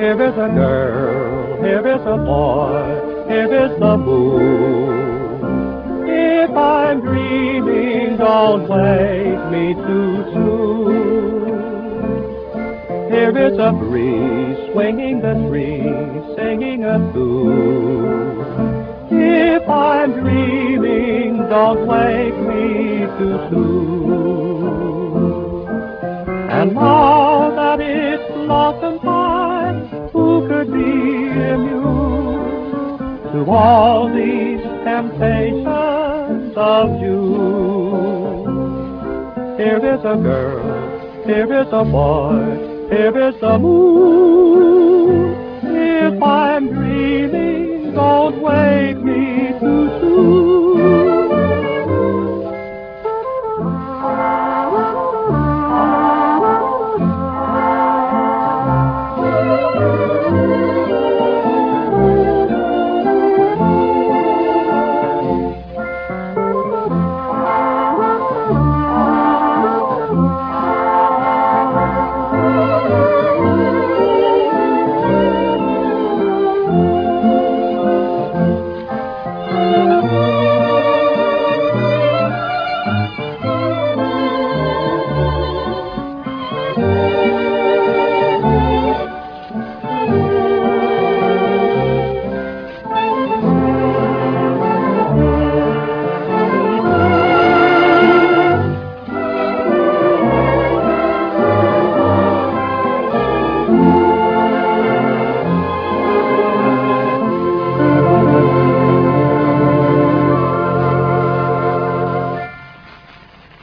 Here is a girl, here is a boy, here is the moon. If I'm dreaming, don't wake me too soon. Here is a breeze swinging the trees, singing a tune. If I'm dreaming, don't wake me too soon. And now that it's blossom time, who could be immune to all these temptations of June? Here is a girl, here is a boy, here is the moon.